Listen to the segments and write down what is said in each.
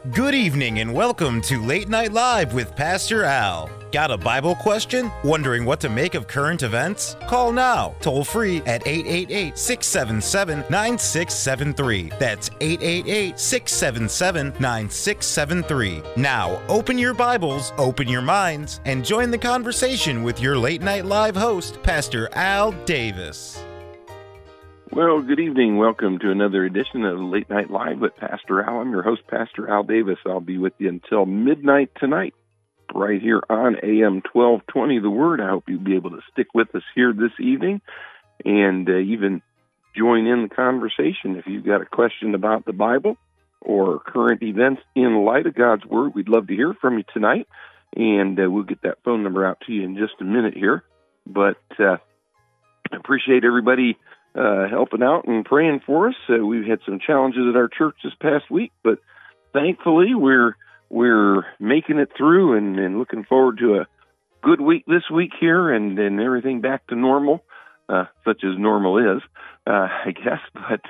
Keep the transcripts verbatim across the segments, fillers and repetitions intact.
Good evening and welcome to Late Night Live with Pastor Al. Got a Bible question? Wondering what to make of current events? Call now, toll free at eight eight eight, six seven seven, nine six seven three. That's eight eight eight, six seven seven, nine six seven three. Now, open your Bibles, open your minds, and join the conversation with your Late Night Live host, Pastor Al Davis. Well, good evening. Welcome to another edition of Late Night Live with Pastor Al. I'm your host, Pastor Al Davis. I'll be with you until midnight tonight, right here on A M twelve twenty, The Word. I hope you'll be able to stick with us here this evening and uh, even join in the conversation. If you've got a question about the Bible or current events in light of God's Word, we'd love to hear from you tonight, and uh, we'll get that phone number out to you in just a minute here. But uh, I appreciate everybody Uh, helping out and praying for us. Uh, we've had some challenges at our church this past week, but thankfully we're we're making it through and, and looking forward to a good week this week here and, and everything back to normal, uh, such as normal is, uh, I guess. But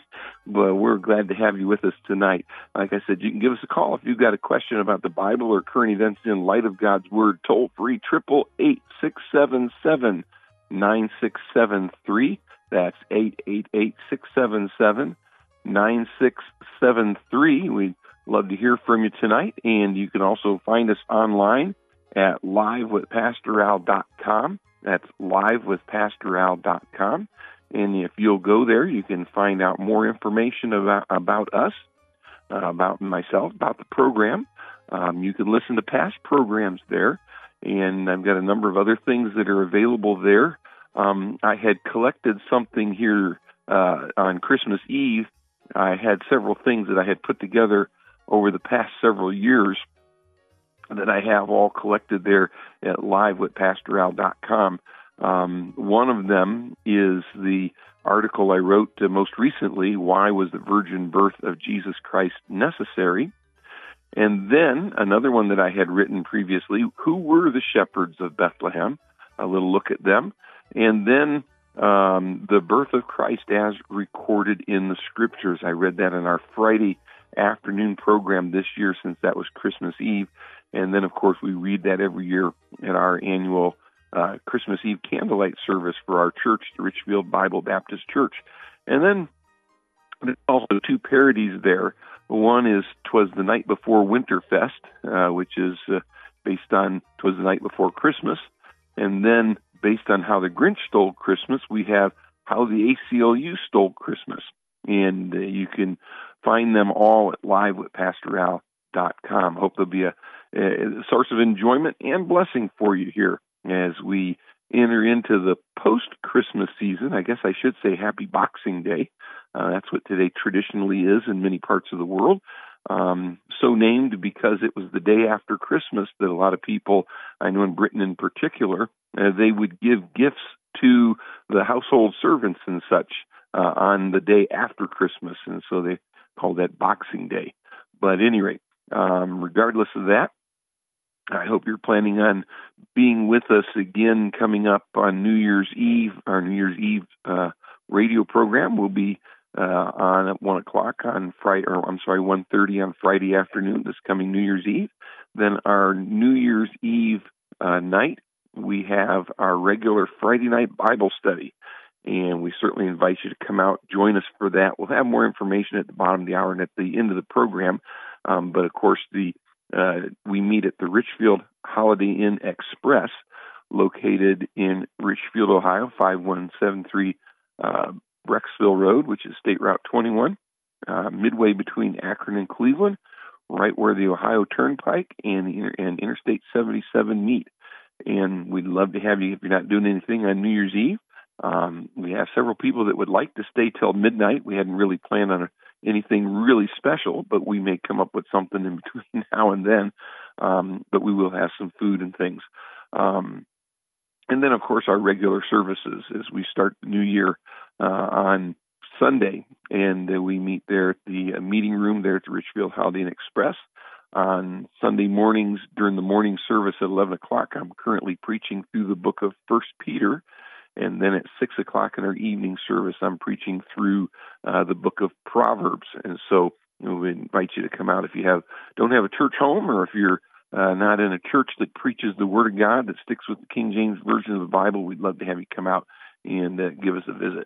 but we're glad to have you with us tonight. Like I said, you can give us a call if you've got a question about the Bible or current events in light of God's Word. Toll free, triple eight, six seven seven, nine six seven three. That's eight eight eight, six seven seven, nine six seven three. We'd love to hear from you tonight. And you can also find us online at live with pastor al dot com. That's live with pastor al dot com. And if you'll go there, you can find out more information about, about us, uh, about myself, about the program. Um, you can listen to past programs there. And I've got a number of other things that are available there. Um, I had collected something here uh, on Christmas Eve. I had several things that I had put together over the past several years that I have all collected there at live with pastor al dot com. Um, one of them is the article I wrote uh, most recently, Why Was the Virgin Birth of Jesus Christ Necessary? And then another one that I had written previously, Who Were the Shepherds of Bethlehem? A little look at them. And then um, the birth of Christ as recorded in the Scriptures. I read that in our Friday afternoon program this year since that was Christmas Eve. And then, of course, we read that every year at our annual uh, Christmas Eve candlelight service for our church, the Richfield Bible Baptist Church. And then there's also two parodies there. One is "'Twas the Night Before Winterfest," uh, which is uh, based on "'Twas the Night Before Christmas." And then based on How the Grinch Stole Christmas, we have How the A C L U Stole Christmas. And uh, you can find them all at live with pastor al dot com. Hope there'll be a, a source of enjoyment and blessing for you here as we enter into the post-Christmas season. I guess I should say Happy Boxing Day. Uh, that's what today traditionally is in many parts of the world. Um, so named because it was the day after Christmas that a lot of people, I know in Britain in particular, uh, they would give gifts to the household servants and such uh, on the day after Christmas, and so they call that Boxing Day. But at any rate, um, regardless of that, I hope you're planning on being with us again coming up on New Year's Eve. Our New Year's Eve uh, radio program will be Uh, on at one o'clock on Friday, or I'm sorry, one thirty on Friday afternoon, this coming New Year's Eve. Then our New Year's Eve uh, night, we have our regular Friday night Bible study. And we certainly invite you to come out, join us for that. We'll have more information at the bottom of the hour and at the end of the program. Um, but of course, the uh, we meet at the Richfield Holiday Inn Express, located in Richfield, Ohio, five one seven three uh Brecksville Road, which is State Route twenty-one, uh, midway between Akron and Cleveland, right where the Ohio Turnpike and, the, and Interstate seventy-seven meet. And we'd love to have you if you're not doing anything on New Year's Eve. Um, we have several people that would like to stay till midnight. We hadn't really planned on anything really special, but we may come up with something in between now and then. Um, but we will have some food and things. Um, and then, of course, our regular services as we start the new year Uh, on Sunday, and uh, we meet there at the uh, meeting room there at the Richfield Holiday Inn Express. On Sunday mornings during the morning service at eleven o'clock, I'm currently preaching through the book of First Peter, and then at six o'clock in our evening service, I'm preaching through uh, the book of Proverbs. And so you know, we invite you to come out if you have don't have a church home, or if you're uh, not in a church that preaches the Word of God, that sticks with the King James Version of the Bible. We'd love to have you come out and uh, give us a visit.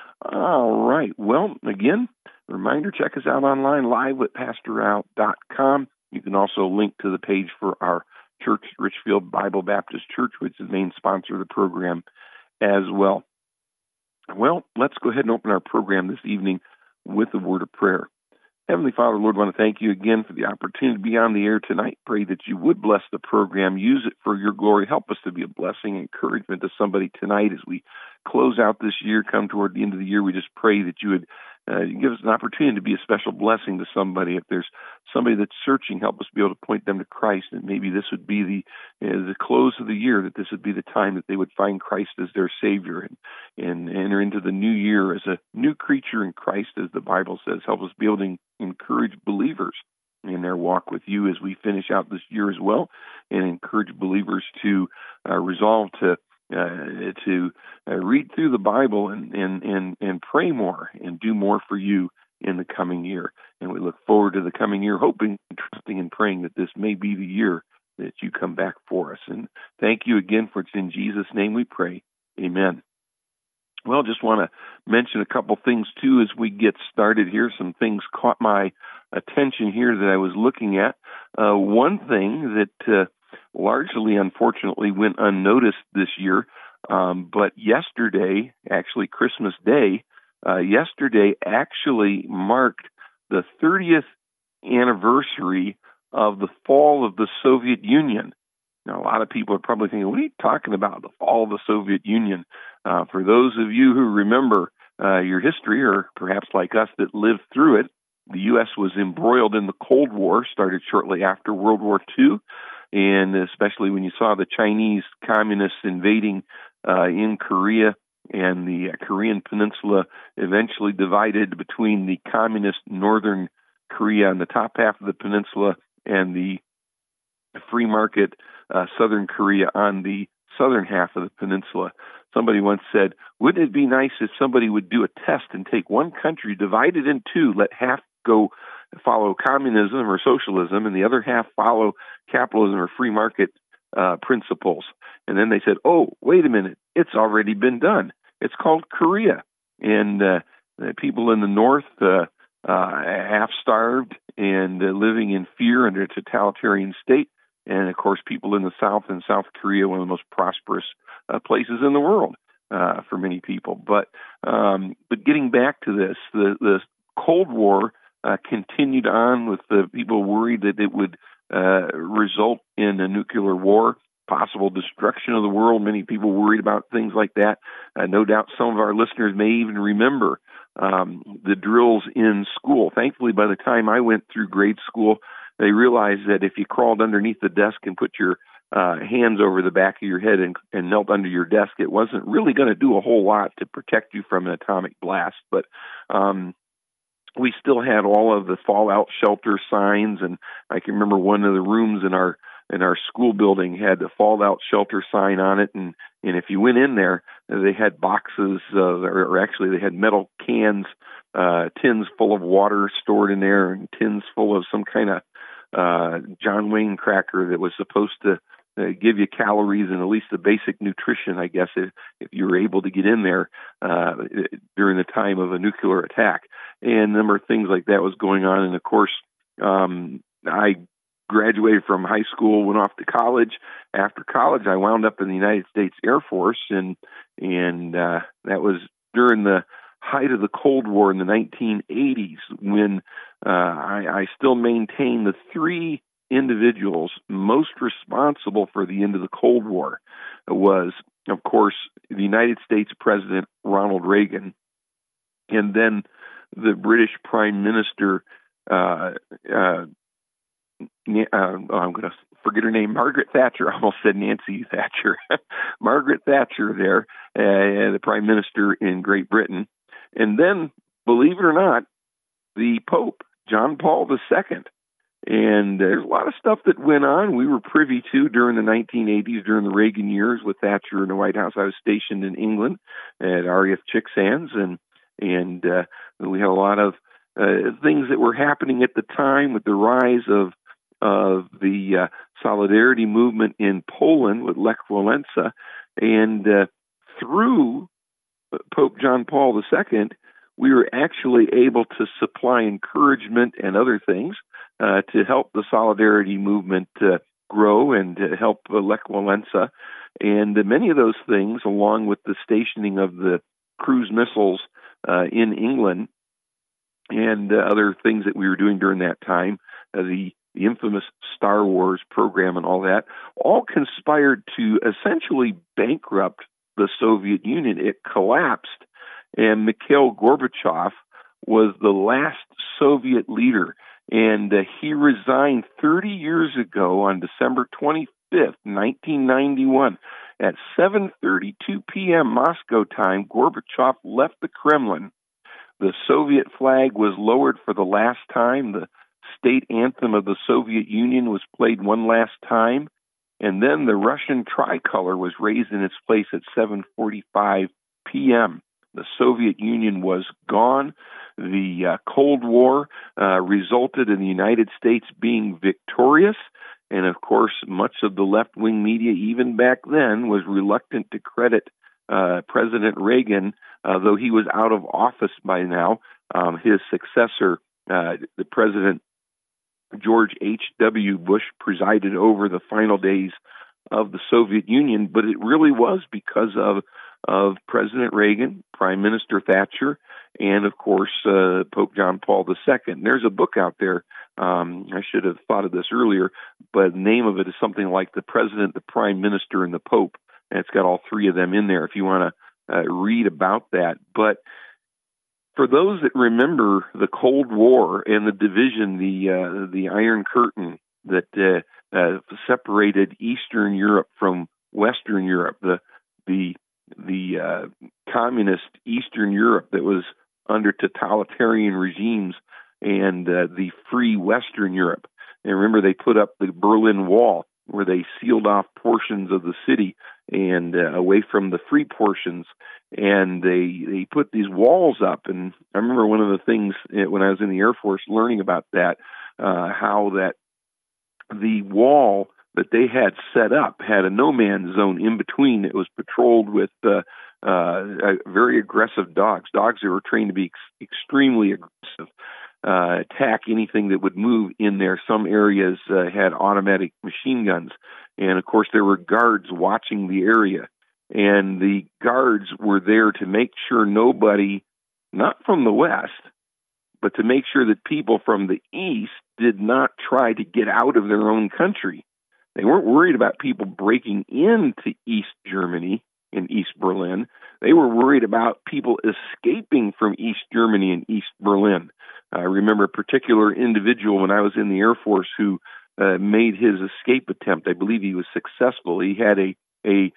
All right. Well, again, reminder, check us out online, live at pastor al dot com. You can also link to the page for our church, Richfield Bible Baptist Church, which is the main sponsor of the program as well. Well, let's go ahead and open our program this evening with a word of prayer. Heavenly Father, Lord, I want to thank you again for the opportunity to be on the air tonight. Pray that you would bless the program, use it for your glory. Help us to be a blessing, encouragement to somebody tonight as we close out this year, come toward the end of the year. We just pray that you would uh, give us an opportunity to be a special blessing to somebody. If there's somebody that's searching, help us be able to point them to Christ. And maybe this would be the uh, the close of the year, that this would be the time that they would find Christ as their Savior and, and enter into the new year as a new creature in Christ, as the Bible says. Help us be able to encourage believers in their walk with you as we finish out this year as well, and encourage believers to uh, resolve to uh, to uh, read through the Bible and, and, and, and pray more and do more for you in the coming year. And we look forward to the coming year, hoping, trusting, and praying that this may be the year that you come back for us. And thank you again, for it's in Jesus' name we pray. Amen. Well, just want to mention a couple things, too, as we get started here. Some things caught my attention here that I was looking at. Uh, one thing that uh, largely, unfortunately, went unnoticed this year, um, but yesterday, actually Christmas Day, uh, yesterday actually marked the thirtieth anniversary of the fall of the Soviet Union. Now, a lot of people are probably thinking, what are you talking about, the fall of the Soviet Union? Uh, for those of you who remember uh, your history, or perhaps like us that lived through it, the U S was embroiled in the Cold War, started shortly after World War Two, and especially when you saw the Chinese communists invading uh, in Korea, and the Korean peninsula eventually divided between the communist northern Korea on the top half of the peninsula and the free market uh, southern Korea on the southern half of the peninsula. Somebody once said, wouldn't it be nice if somebody would do a test and take one country, divide it in two, let half go follow communism or socialism, and the other half follow capitalism or free market uh, principles. And then they said, oh, wait a minute, it's already been done. It's called Korea. And uh, the people in the north, uh, uh, half-starved and uh, living in fear under a totalitarian state. And, of course, people in the South and South Korea, one of the most prosperous uh, places in the world uh, for many people. But um, but getting back to this, the, the Cold War uh, continued on with the people worried that it would uh, result in a nuclear war, possible destruction of the world. Many people worried about things like that. Uh, no doubt some of our listeners may even remember um, the drills in school. Thankfully, by the time I went through grade school, they realized that if you crawled underneath the desk and put your uh, hands over the back of your head and, and knelt under your desk, it wasn't really going to do a whole lot to protect you from an atomic blast. But um, we still had all of the fallout shelter signs, and I can remember one of the rooms in our in our school building had the fallout shelter sign on it, and, and if you went in there, they had boxes, of, or, or actually they had metal cans, uh, tins full of water stored in there, and tins full of some kind of uh, John Wayne cracker that was supposed to uh, give you calories and at least the basic nutrition, I guess, if, if you were able to get in there uh, during the time of a nuclear attack. And a number of things like that was going on. And of course, um, I graduated from high school, went off to college. After college, I wound up in the United States Air Force, and and uh, that was during the height of the Cold War in the nineteen eighties, when uh, I, I still maintain the three individuals most responsible for the end of the Cold War was, of course, the United States President Ronald Reagan, and then the British Prime Minister, uh, uh, Uh, oh, I'm going to forget her name, Margaret Thatcher. I almost said Nancy Thatcher. Margaret Thatcher there, uh, the Prime Minister in Great Britain. And then, believe it or not, the Pope, John Paul the Second. And there's a lot of stuff that went on. We were privy to during the nineteen eighties, during the Reagan years with Thatcher in the White House. I was stationed in England at R A F Chicksands, and, and uh, we had a lot of uh, things that were happening at the time with the rise of of the uh, Solidarity movement in Poland with Lech Walesa, and uh, through Pope John Paul the Second, we were actually able to supply encouragement and other things uh, to help the Solidarity movement uh, grow and to help uh, Lech Walesa. And uh, many of those things, along with the stationing of the cruise missiles uh, in England and uh, other things that we were doing during that time, uh, the, the infamous Star Wars program and all that, all conspired to essentially bankrupt the Soviet Union. It collapsed, and Mikhail Gorbachev was the last Soviet leader, and uh, he resigned thirty years ago on December twenty-fifth, nineteen ninety-one. At seven thirty-two p.m. Moscow time, Gorbachev left the Kremlin. The Soviet flag was lowered for the last time. The state anthem of the Soviet Union was played one last time. And then the Russian tricolor was raised in its place at seven forty-five p.m. The Soviet Union was gone. The uh, Cold War uh, resulted in the United States being victorious. And of course, much of the left-wing media, even back then, was reluctant to credit uh, President Reagan, uh, though he was out of office by now. Um, his successor, uh, the President George H W. Bush, presided over the final days of the Soviet Union, but it really was because of of President Reagan, Prime Minister Thatcher, and of course uh, Pope John Paul the Second. There's a book out there. Um, I should have thought of this earlier, but the name of it is something like The President, the Prime Minister, and the Pope, and it's got all three of them in there if you want to uh, read about that. But for those that remember the Cold War and the division, the uh, the Iron Curtain that uh, uh, separated Eastern Europe from Western Europe, the the the uh, communist Eastern Europe that was under totalitarian regimes, and uh, the free Western Europe. And remember, they put up the Berlin Wall, where they sealed off portions of the city and uh, away from the free portions. And they they put these walls up. And I remember one of the things when I was in the Air Force learning about that, uh, how that the wall that they had set up had a no-man's zone in between. It was patrolled with uh, uh, very aggressive dogs, dogs that were trained to be ex- extremely aggressive, uh, attack anything that would move in there. Some areas uh, had automatic machine guns. And, of course, there were guards watching the area. And the guards were there to make sure nobody, not from the West, but to make sure that people from the East did not try to get out of their own country. They weren't worried about people breaking into East Germany and East Berlin. They were worried about people escaping from East Germany and East Berlin. I remember a particular individual when I was in the Air Force who uh, made his escape attempt. I believe he was successful. He had a a,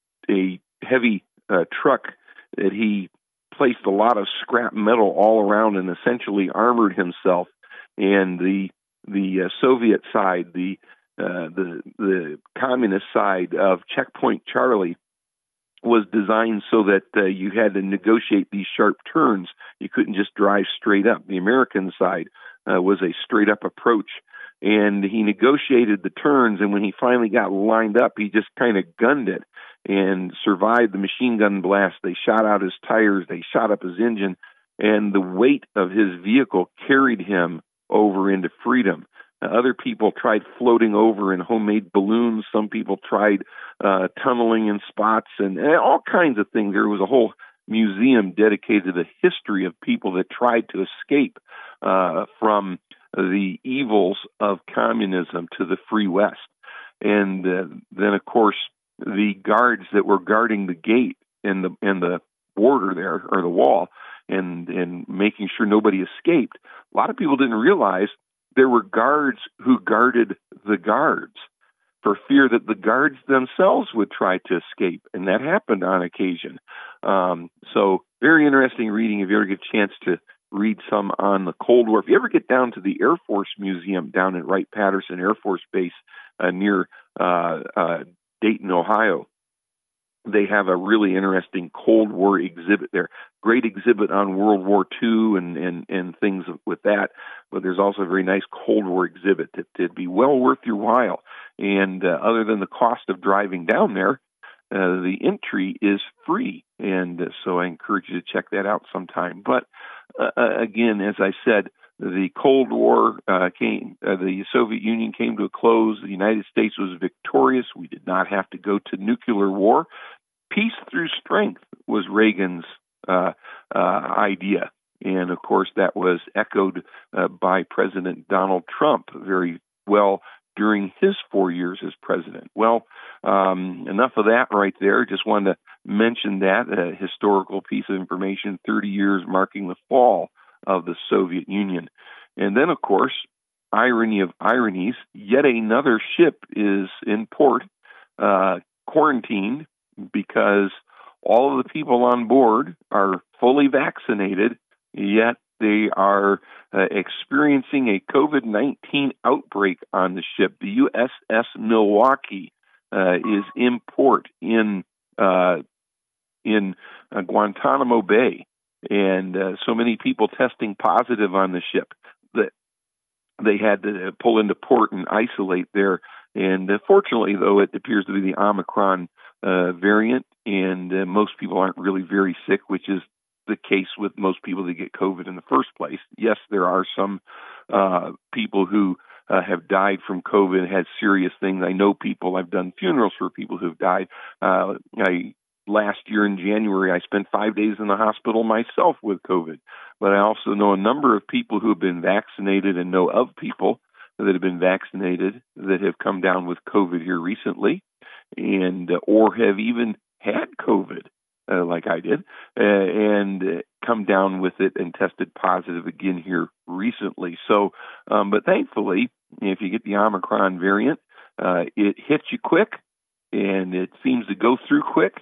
a heavy uh, truck that he placed a lot of scrap metal all around and essentially armored himself. And the the uh, Soviet side, the Uh, the the communist side of Checkpoint Charlie, was designed so that uh, you had to negotiate these sharp turns. You couldn't just drive straight up. The American side uh, was a straight up approach, and he negotiated the turns, and when he finally got lined up, he just kind of gunned it and survived the machine gun blast. They shot out his tires, they shot up his engine, and the weight of his vehicle carried him over into freedom. Other people tried floating over in homemade balloons. Some people tried uh, tunneling in spots and, and all kinds of things. There was a whole museum dedicated to the history of people that tried to escape uh, from the evils of communism to the free West. And uh, then, of course, the guards that were guarding the gate and the and the border there, or the wall, and and making sure nobody escaped. A lot of people didn't realize there were guards who guarded the guards for fear that the guards themselves would try to escape, and that happened on occasion. Um, so very interesting reading if you ever get a chance to read some on the Cold War. If you ever get down to the Air Force Museum down at Wright-Patterson Air Force Base uh, near uh, uh, Dayton, Ohio, they have a really interesting Cold War exhibit there. Great exhibit on World War Two and, and, and things with that. But there's also a very nice Cold War exhibit that would be well worth your while. And uh, other than the cost of driving down there, uh, the entry is free. And uh, so I encourage you to check that out sometime. But uh, again, as I said, the Cold War uh, came, uh, the Soviet Union came to a close. The United States was victorious. We did not have to go to nuclear war. Peace through strength was Reagan's uh, uh, idea. And of course, that was echoed uh, by President Donald Trump very well during his four years as president. Well, um, enough of that right there. Just wanted to mention that, a historical piece of information, thirty years marking the fall of the Soviet Union. And then, of course, irony of ironies, yet another ship is in port, uh, quarantined, because all of the people on board are fully vaccinated, yet they are uh, experiencing a COVID nineteen outbreak on the ship. The U S S Milwaukee uh, is in port in, uh, in uh, Guantanamo Bay. And uh, so many people testing positive on the ship that they had to pull into port and isolate there. And uh, fortunately, though, it appears to be the Omicron uh, variant, and uh, most people aren't really very sick, which is the case with most people that get COVID in the first place. Yes, there are some uh, people who uh, have died from COVID and had serious things. I know people, I've done funerals for people who've died. Uh, I Last year in January, I spent five days in the hospital myself with COVID. But I also know a number of people who have been vaccinated and know of people that have been vaccinated that have come down with COVID here recently, and uh, or have even had COVID, uh, like I did, uh, and uh, come down with it and tested positive again here recently. So, um, but thankfully, if you get the Omicron variant, uh, it hits you quick, and it seems to go through quick,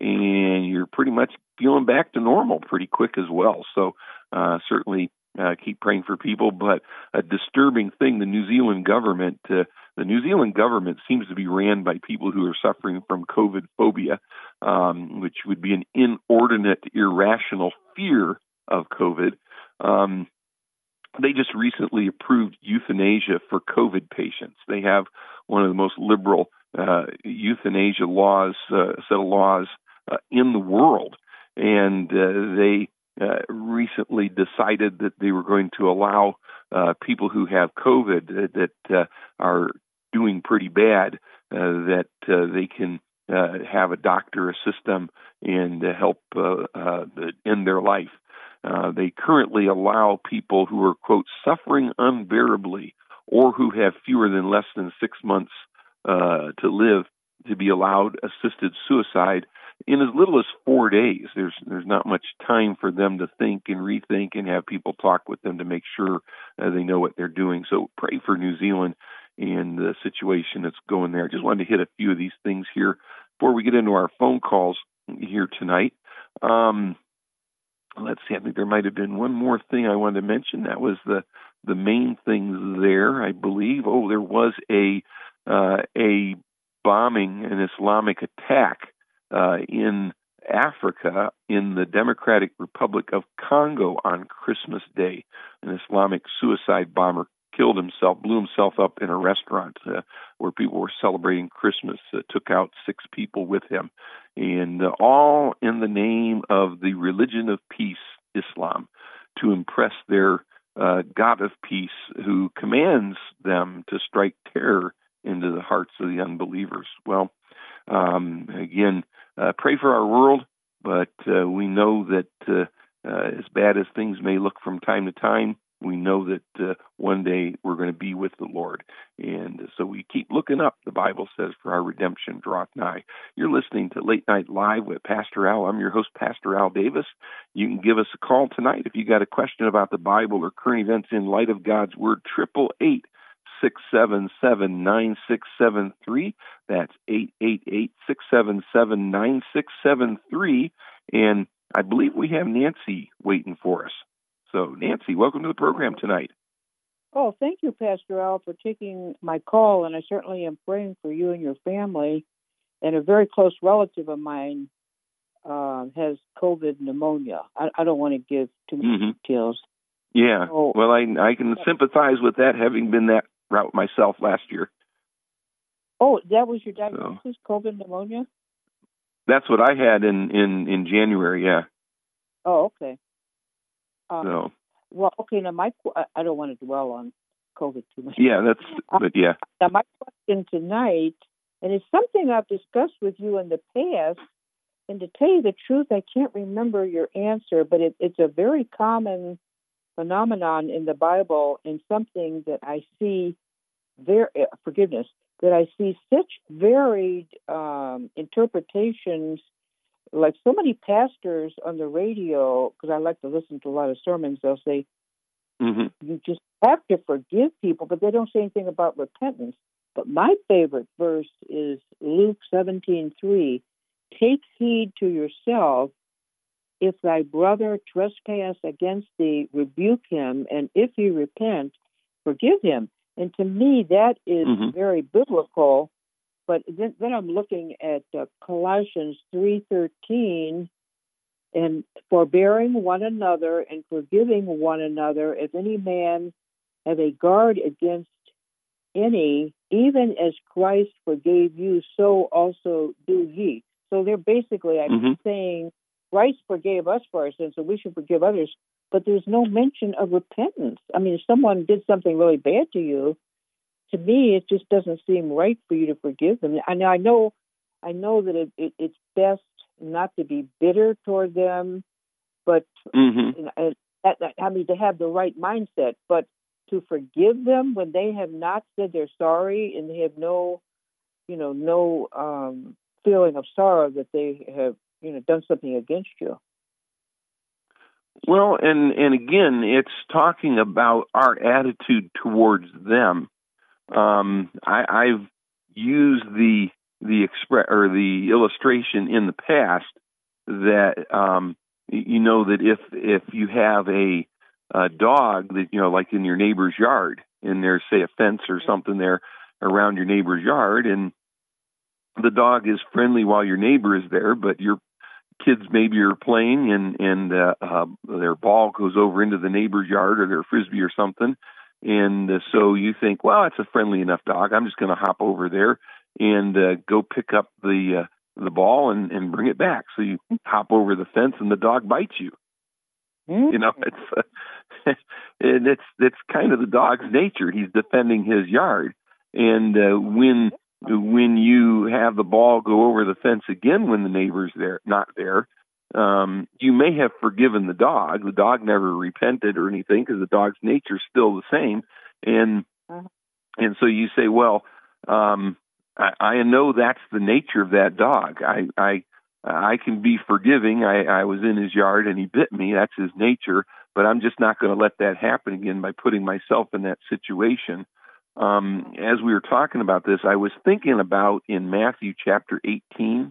and you're pretty much feeling back to normal pretty quick as well. So uh, certainly uh, keep praying for people. But a disturbing thing, the New Zealand government, uh, the New Zealand government seems to be ran by people who are suffering from COVID phobia, um, which would be an inordinate, irrational fear of COVID. Um, they just recently approved euthanasia for COVID patients. They have one of the most liberal uh, euthanasia laws, uh, set of laws Uh, in the world, and uh, they uh, recently decided that they were going to allow uh, people who have COVID uh, that uh, are doing pretty bad, uh, that uh, they can uh, have a doctor assist them and uh, help uh, uh, end their life. Uh, they currently allow people who are, quote, suffering unbearably or who have fewer than less than six months uh, to live to be allowed assisted suicide in as little as four days. There's there's not much time for them to think and rethink and have people talk with them to make sure uh, they know what they're doing. So pray for New Zealand and the situation that's going there. Just wanted to hit a few of these things here before we get into our phone calls here tonight. Um, let's see, I think there might have been one more thing I wanted to mention. That was the, the main things there, I believe. Oh, there was a uh, a bombing, an Islamic attack Uh, in Africa, in the Democratic Republic of Congo on Christmas Day. An Islamic suicide bomber killed himself, blew himself up in a restaurant uh, where people were celebrating Christmas, uh, took out six people with him, and uh, all in the name of the religion of peace, Islam, to impress their uh, God of peace, who commands them to strike terror into the hearts of the unbelievers. Well, um, again, Uh, pray for our world, but uh, we know that uh, uh, as bad as things may look from time to time, we know that uh, one day we're going to be with the Lord. And so we keep looking up, the Bible says, for our redemption draweth nigh. You're listening to Late Night Live with Pastor Al. I'm your host, Pastor Al Davis. You can give us a call tonight if you got a question about the Bible or current events in light of God's Word, triple eight, six seven seven, nine six seven three. That's eight eight eight, six seven seven, nine six seven three. And I believe we have Nancy waiting for us. So, Nancy, welcome to the program tonight. Oh, thank you, Pastor Al, for taking my call, and I certainly am praying for you and your family and a very close relative of mine uh, has COVID pneumonia. I, I don't want to give too many mm-hmm. details. Yeah, so, well, I I can sympathize with that, having been that route myself last year. Oh, that was your diagnosis, so, COVID pneumonia? That's what I had in, in, in January, yeah. Oh, okay. Um, so. Well, okay, now my, I don't want to dwell on COVID too much. Yeah, that's, but yeah. Now my question tonight, and it's something I've discussed with you in the past, and to tell you the truth, I can't remember your answer, but it, it's a very common phenomenon in the Bible and something that I see, there, forgiveness, that I see such varied um, interpretations. Like so many pastors on the radio, because I like to listen to a lot of sermons, they'll say, mm-hmm. you just have to forgive people, but they don't say anything about repentance. But my favorite verse is Luke seventeen three. Take heed to yourself. If thy brother trespass against thee, rebuke him, and if he repent, forgive him. And to me, that is mm-hmm. very biblical. But then, then I'm looking at uh, Colossians three thirteen, and forbearing one another and forgiving one another, if any man have a guard against any, even as Christ forgave you, so also do ye. So they're basically I'm mm-hmm. saying Christ forgave us for our sins, so we should forgive others. But there's no mention of repentance. I mean, if someone did something really bad to you, to me, it just doesn't seem right for you to forgive them. I know, I know, I know that it, it, it's best not to be bitter toward them, but mm-hmm. you know, I mean to have the right mindset. But to forgive them when they have not said they're sorry and they have no, you know, no um, feeling of sorrow that they have, you know, done something against you. Well, and and again, it's talking about our attitude towards them. Um, I, I've used the the expre- or the illustration in the past that um, you know that if if you have a, a dog that you know like in your neighbor's yard and there's say a fence or something there around your neighbor's yard and the dog is friendly while your neighbor is there, but your kids maybe are playing and and uh, uh, their ball goes over into the neighbor's yard or their frisbee or something. And uh, so you think, well, it's a friendly enough dog. I'm just going to hop over there and uh, go pick up the uh, the ball and, and bring it back. So you hop over the fence and the dog bites you. Mm-hmm. You know, it's uh, and it's it's kind of the dog's nature. He's defending his yard, and uh, when when you have the ball go over the fence again when the neighbor's there, not there. Um, you may have forgiven the dog. The dog never repented or anything because the dog's nature is still the same. And uh-huh. and so you say, well, um, I, I know that's the nature of that dog. I I, I can be forgiving. I, I was in his yard and he bit me. That's his nature. But I'm just not going to let that happen again by putting myself in that situation. Um, as we were talking about this, I was thinking about in Matthew chapter eighteen,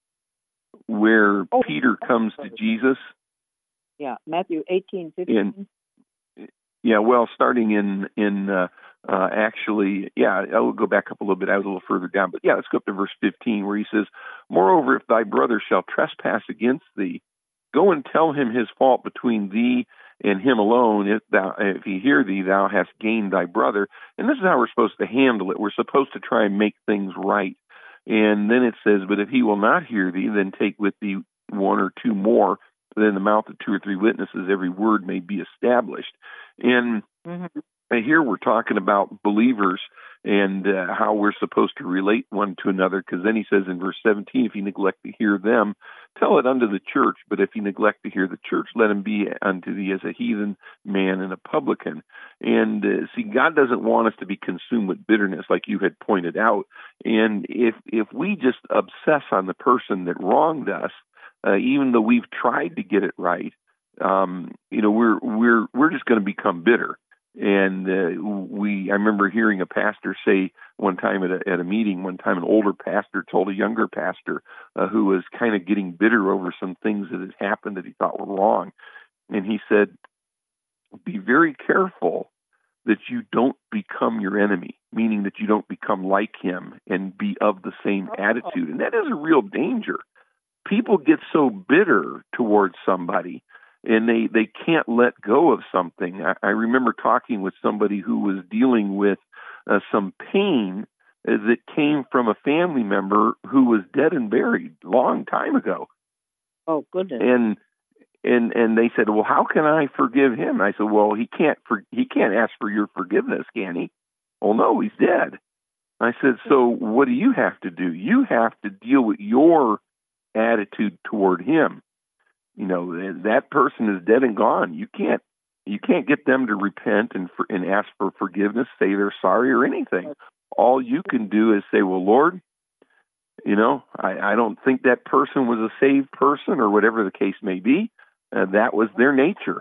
where oh, Peter comes to Jesus. Yeah, Matthew eighteen, fifteen. And, yeah, well, starting in, in uh, uh, actually, yeah, I'll go back up a little bit. I was a little further down. But yeah, let's go up to verse fifteen, where he says, moreover, if thy brother shall trespass against thee, go and tell him his fault between thee and him alone. If thou, if he hear thee, thou hast gained thy brother. And this is how we're supposed to handle it. We're supposed to try and make things right. And then it says, but if he will not hear thee, then take with thee one or two more, that in the mouth of two or three witnesses every word may be established. And mm-hmm. here we're talking about believers and uh, how we're supposed to relate one to another, because then he says in verse seventeen, if you neglect to hear them, tell it unto the church, but if you neglect to hear the church, let him be unto thee as a heathen man and a publican. And uh, see, God doesn't want us to be consumed with bitterness, like you had pointed out. And if if we just obsess on the person that wronged us, uh, even though we've tried to get it right, um, you know, we're we're we're just going to become bitter. And uh, we, I remember hearing a pastor say one time at a, at a meeting, one time an older pastor told a younger pastor uh, who was kind of getting bitter over some things that had happened that he thought were wrong. And he said, be very careful that you don't become your enemy. meaning that you don't become like him and be of the same Oh. attitude. And that is a real danger. People get so bitter towards somebody, and they, they can't let go of something. I, I remember talking with somebody who was dealing with uh, some pain that came from a family member who was dead and buried a long time ago. Oh, goodness. And and and they said, "Well, how can I forgive him?" I said, "Well, he can't for, he can't ask for your forgiveness, can he?" "Well, no, he's dead." I said, "So what do you have to do? You have to deal with your attitude toward him. You know, that person is dead and gone. You can't you can't get them to repent and for, and ask for forgiveness, say they're sorry or anything. All you can do is say, well, Lord, you know, I, I don't think that person was a saved person or whatever the case may be. Uh, that was their nature.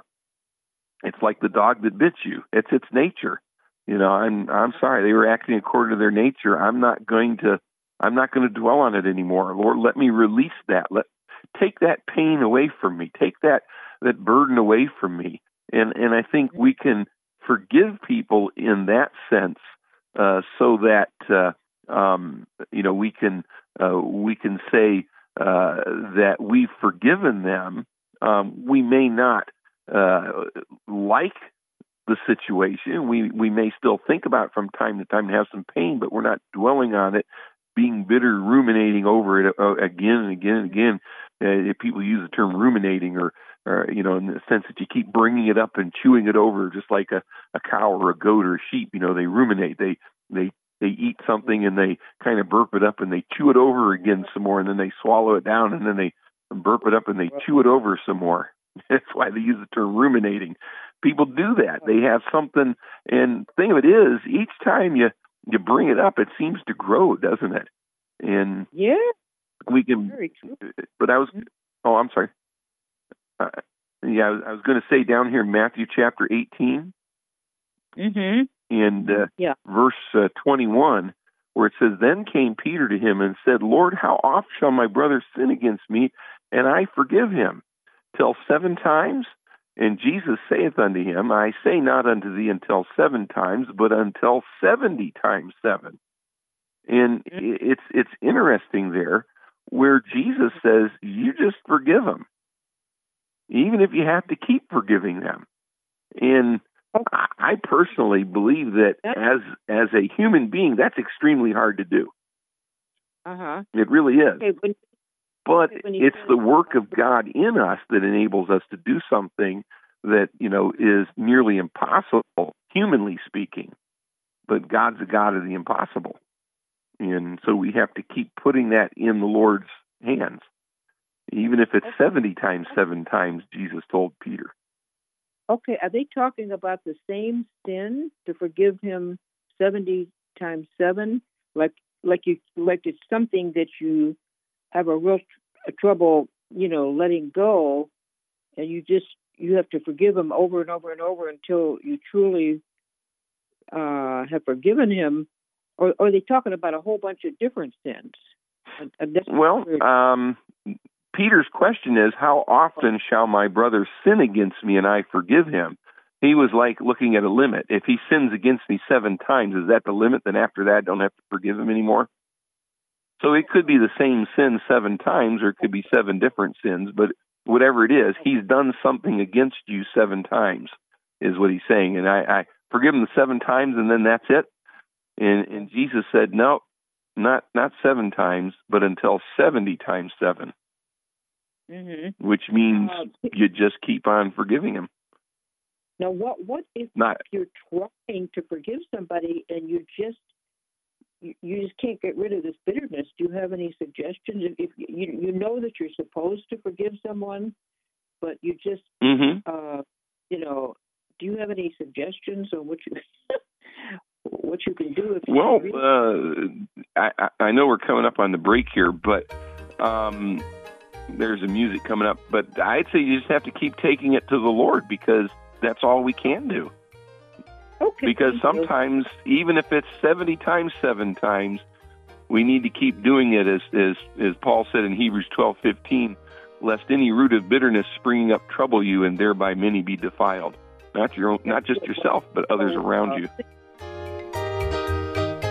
It's like the dog that bit you. It's its nature. You know, I'm I'm sorry. They were acting according to their nature. I'm not going to I'm not going to dwell on it anymore. Lord, let me release that. Let take that pain away from me. Take that that burden away from me. And and I think we can forgive people in that sense, uh, so that uh, um, you know we can uh, we can say uh, that we've forgiven them. Um, we may not uh, like the situation. We we may still think about it from time to time and have some pain, but we're not dwelling on it, being bitter, ruminating over it uh, again and again and again. Uh, people use the term ruminating, or, or you know, in the sense that you keep bringing it up and chewing it over, just like a, a cow or a goat or a sheep. You know, they ruminate. They they they eat something and they kind of burp it up and they chew it over again some more, and then they swallow it down and then they burp it up and they chew it over some more. That's why they use the term ruminating. People do that. They have something, and the thing of it is, each time you, you bring it up, it seems to grow, doesn't it? And yeah, we can. very true. But I was. Oh, I'm sorry. Uh, yeah, I was, I was going to say down here in Matthew chapter eighteen, Mm-hmm. and uh, Yeah. verse uh, twenty-one, where it says, "Then came Peter to him and said, Lord, how oft shall my brother sin against me, and I forgive him? Till seven times? And Jesus saith unto him, I say not unto thee until seven times, but until seventy times seven." And it's it's interesting there where Jesus says, you just forgive them, even if you have to keep forgiving them. And I personally believe that as as a human being, that's extremely hard to do. Uh-huh. It really is. Okay, when, But when you it's say- the work of God in us that enables us to do something that, you know, is nearly impossible, humanly speaking. But God's a God of the impossible. And so we have to keep putting that in the Lord's hands. Even if it's seventy times seven times, Jesus told Peter. Okay, are they talking about the same sin to forgive him seventy times seven? Like, like you, like it's something that you have a real tr- trouble, you know, letting go, and you just you have to forgive him over and over and over until you truly uh, have forgiven him. Or, or are they talking about a whole bunch of different sins? And, and that's Well, weird. um, Peter's question is, how often shall my brother sin against me and I forgive him? He was like looking at a limit. If he sins against me seven times, is that the limit? Then after that, I don't have to forgive him anymore? So it could be the same sin seven times, or it could be seven different sins, but whatever it is, he's done something against you seven times, is what he's saying. And I, I forgive him the seven times, and then that's it? And, and Jesus said, no, not not seven times, but until seventy times seven, Mm-hmm. which means Uh, you just keep on forgiving him. Now, what what if Not you're trying to forgive somebody and you just you, you just can't get rid of this bitterness? Do you have any suggestions? If, if you you know that you're supposed to forgive someone, but you just mm-hmm. uh, you know, do you have any suggestions on what you what you can do? If you Well, really- uh, I, I know we're coming up on the break here, but um, there's a music coming up. But I'd say you just have to keep taking it to the Lord, because that's all we can do. okay, Because thank you. sometimes, even if it's seventy times seven times, we need to keep doing it, as as, as Paul said in Hebrews twelve fifteen, lest any root of bitterness springing up trouble you, and thereby many be defiled. Not your own, not just yourself, but others around you.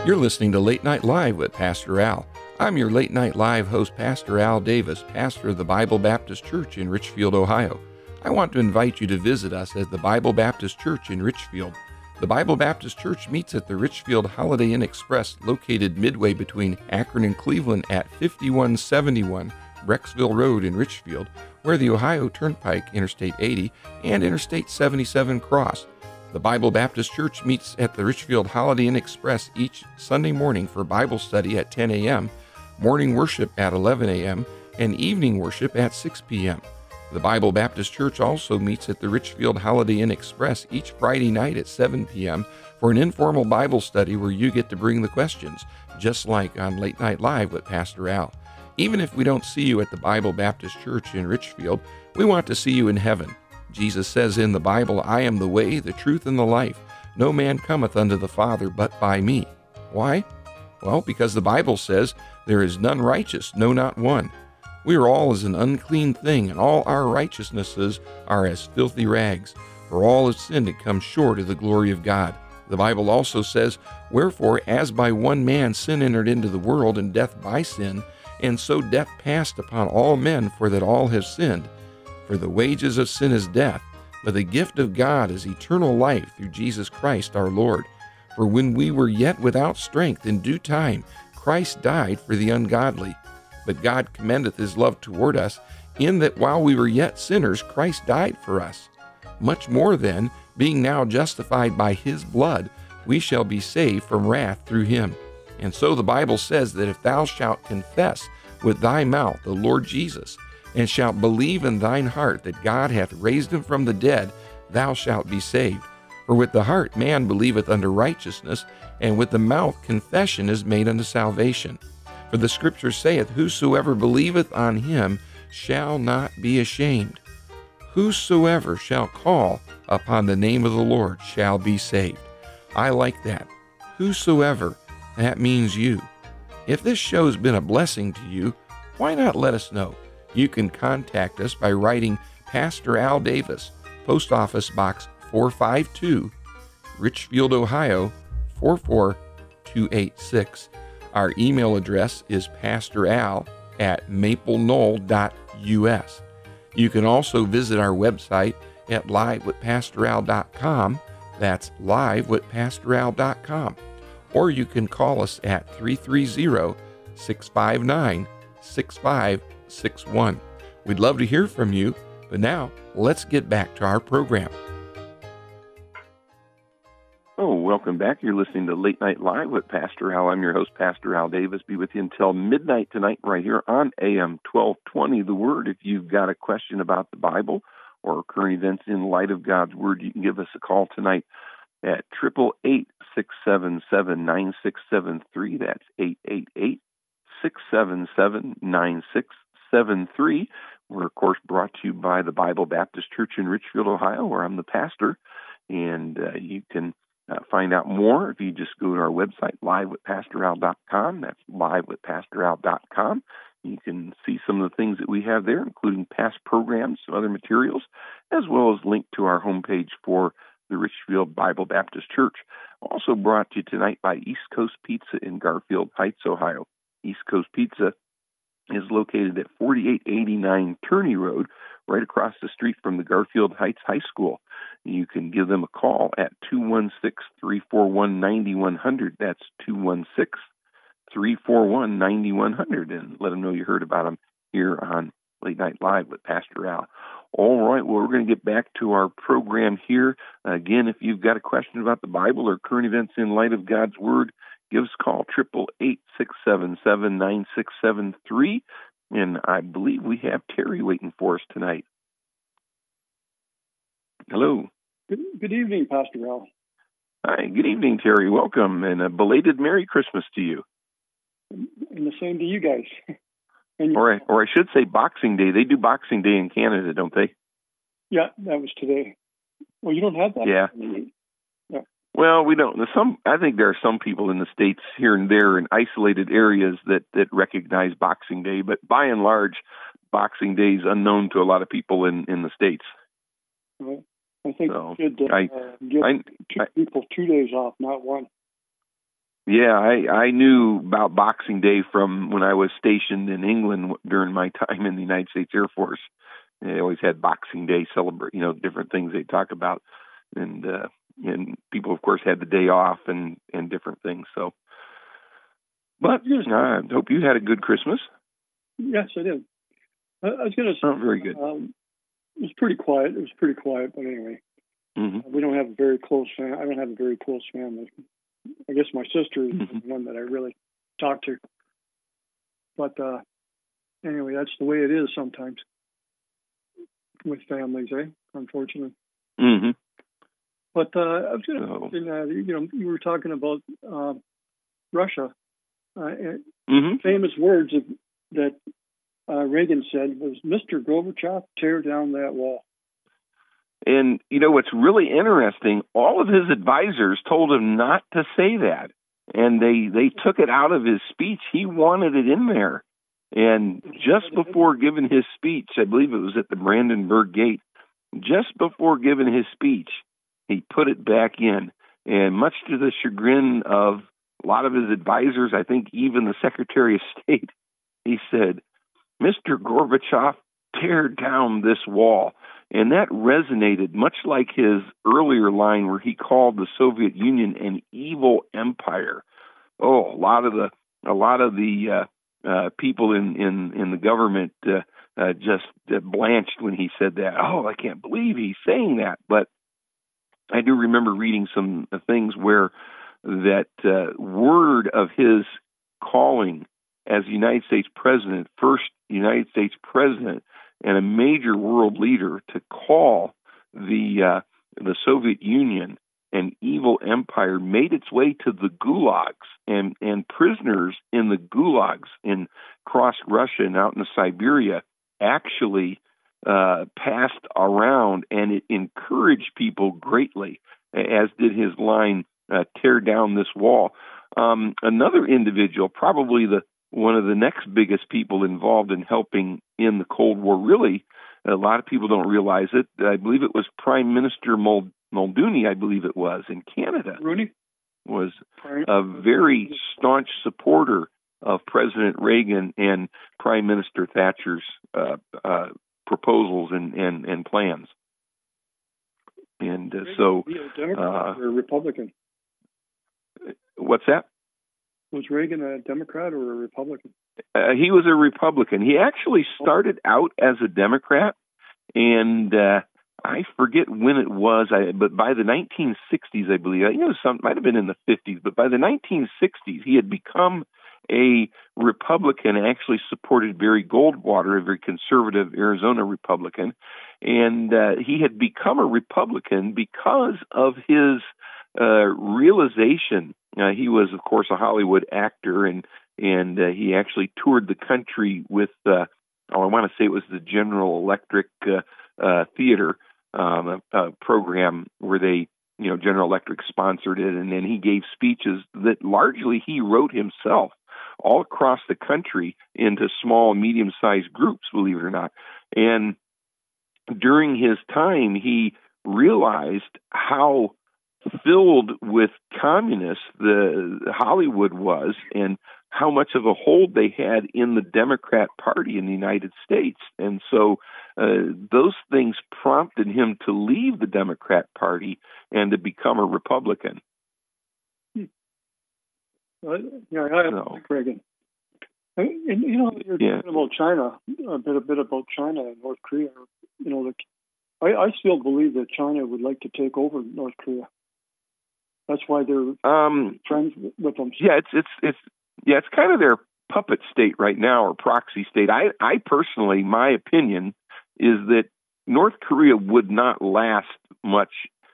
You're listening to Late Night Live with Pastor Al. I'm your Late Night Live host, Pastor Al Davis, pastor of the Bible Baptist Church in Richfield, Ohio. I want to invite you to visit us at the Bible Baptist Church in Richfield. The Bible Baptist Church meets at the Richfield Holiday Inn Express, located midway between Akron and Cleveland at fifty-one seventy-one Brecksville Road in Richfield, where the Ohio Turnpike, Interstate eighty, and Interstate seventy-seven cross. The Bible Baptist Church meets at the Richfield Holiday Inn Express each Sunday morning for Bible study at ten a.m., morning worship at eleven a.m., and evening worship at six p.m. The Bible Baptist Church also meets at the Richfield Holiday Inn Express each Friday night at seven p.m. for an informal Bible study where you get to bring the questions, just like on Late Night Live with Pastor Al. Even if we don't see you at the Bible Baptist Church in Richfield, we want to see you in heaven. Jesus says in the Bible, "I am the way, the truth, and the life. No man cometh unto the Father but by me." Why? Well, because the Bible says, "There is none righteous, no, not one." We are all as an unclean thing, and all our righteousnesses are as filthy rags. For all have sinned and come short of the glory of God. The Bible also says, "Wherefore, as by one man sin entered into the world, and death by sin, and so death passed upon all men, for that all have sinned. For the wages of sin is death, but the gift of God is eternal life through Jesus Christ our Lord. For when we were yet without strength, in due time Christ died for the ungodly. But God commendeth his love toward us, in that while we were yet sinners, Christ died for us. Much more then, being now justified by his blood, we shall be saved from wrath through him. And so the Bible says that if thou shalt confess with thy mouth the Lord Jesus, and shalt believe in thine heart that God hath raised him from the dead, thou shalt be saved. For with the heart man believeth unto righteousness, and with the mouth confession is made unto salvation. For the Scripture saith, Whosoever believeth on him shall not be ashamed. Whosoever shall call upon the name of the Lord shall be saved." I like that. Whosoever, that means you. If this show's been a blessing to you, why not let us know? You can contact us by writing Pastor Al Davis, Post Office Box four five two, Richfield, Ohio four four two eight six. Our email address is pastoral at mapleknoll dot u s. You can also visit our website at live with pastor al dot com. That's live with pastor al dot com. Or you can call us at three three zero, six five nine, six five six one. We'd love to hear from you, but now let's get back to our program. Oh, welcome back. You're listening to Late Night Live with Pastor Al. I'm your host, Pastor Al Davis. Be with you until midnight tonight right here on A M twelve twenty, The Word. If you've got a question about the Bible or current events in light of God's Word, you can give us a call tonight at eight eight eight, six seven seven, nine six seven three. That's eight eight eight, six seven seven, nine six seven three. We're, of course, brought to you by the Bible Baptist Church in Richfield, Ohio, where I'm the pastor. And uh, you can uh, find out more if you just go to our website, live with pastor al dot com. That's live with pastor al dot com. You can see some of the things that we have there, including past programs, some other materials, as well as link to our homepage for the Richfield Bible Baptist Church. Also brought to you tonight by East Coast Pizza in Garfield Heights, Ohio. East Coast Pizza is located at forty-eight eighty-nine Turney Road, right across the street from the Garfield Heights High School. You can give them a call at two one six, three four one, nine one zero zero. That's two one six, three four one, nine one zero zero, and let them know you heard about them here on Late Night Live with Pastor Al. All right, well, we're going to get back to our program here. Again, if you've got a question about the Bible or current events in light of God's Word, give us a call, eight eight eight, six seven seven, nine six seven three. And I believe we have Terry waiting for us tonight. Hello. Good, good evening, Pastor Al. Hi, good evening, Terry. Welcome, and a belated Merry Christmas to you. And the same to you guys. And or, I, or I should say Boxing Day. They do Boxing Day in Canada, don't they? Yeah, that was today. Well, you don't have that? Yeah. Yeah. Well, we don't. Some, I think there are some people in the States here and there in isolated areas that, that recognize Boxing Day, but by and large, Boxing Day is unknown to a lot of people in, in the States. Well, I think so we should uh, I, give I, two I, people two days off, not one. Yeah, I, I knew about Boxing Day from when I was stationed in England during my time in the United States Air Force. They always had Boxing Day celebrate, you know, different things they talk about, and uh, and people, of course, had the day off and, and different things. So, but uh, I hope you had a good Christmas. Yes, I did. I, I was going to say, oh, very good. Um, it was pretty quiet. It was pretty quiet, but anyway, mm-hmm. we don't have a very close family. I don't have a very close family. I guess my sister is mm-hmm. the one that I really talk to. But uh, anyway, that's the way it is sometimes with families, eh? Unfortunately. Mm-hmm. But uh, I was going to, so. uh, you know, you were talking about uh, Russia. Uh, mm-hmm. Famous words of, that uh, Reagan said was, "Mister Gorbachev, tear down that wall." And, you know, what's really interesting, all of his advisors told him not to say that. And they, they took it out of his speech. He wanted it in there. And just before giving his speech, I believe it was at the Brandenburg Gate, just before giving his speech, he put it back in. And much to the chagrin of a lot of his advisors, I think even the Secretary of State, he said, "Mister Gorbachev, tear down this wall." And that resonated much like his earlier line where he called the Soviet Union an evil empire. Oh, a lot of the a lot of the uh, uh, people in, in, in the government uh, uh, just uh, blanched when he said that. Oh, I can't believe he's saying that. But I do remember reading some things where that uh, word of his calling as United States president, first United States president, and a major world leader to call the uh, the Soviet Union an evil empire made its way to the gulags, and, and prisoners in the gulags in across Russia and out in Siberia actually uh, passed around, and it encouraged people greatly, as did his line, uh, "tear down this wall." Um, another individual, probably the one of the next biggest people involved in helping in the Cold War, really, a lot of people don't realize it. I believe it was Prime Minister Mul- Muldooney, I believe it was, in Canada. Rooney? Was a very staunch supporter of President Reagan and Prime Minister Thatcher's uh, uh, proposals and, and, and plans. And uh, so... Was he a Democrat uh, or a Republican? What's that? Was Reagan a Democrat or a Republican? Uh, he was a Republican. He actually started out as a Democrat, and uh, I forget when it was, I, but by the nineteen sixties, I believe, you know, some might have been in the fifties, but by the nineteen sixties, he had become a Republican, actually supported Barry Goldwater, a very conservative Arizona Republican, and uh, he had become a Republican because of his uh, realization. Uh, he was, of course, a Hollywood actor, and and uh, he actually toured the country with, uh, oh, I want to say it was the General Electric uh, uh, Theater um, a, a program where they, you know, General Electric sponsored it, and then he gave speeches that largely he wrote himself all across the country into small, medium-sized groups, believe it or not. And during his time, he realized how filled with communists the Hollywood was, and how much of a hold they had in the Democrat Party in the United States. And so uh, those things prompted him to leave the Democrat Party and to become a Republican. Hmm. Uh, yeah, I so, like Reagan. And, and, you know, you're yeah. talking about China, a bit, a bit about China and North Korea. You know, the, I, I still believe that China would like to take over North Korea. That's why they're um, friends with them. Yeah, it's it's it's yeah, it's kind of their puppet state right now, or proxy state. I, I personally, my opinion is that North Korea would not last much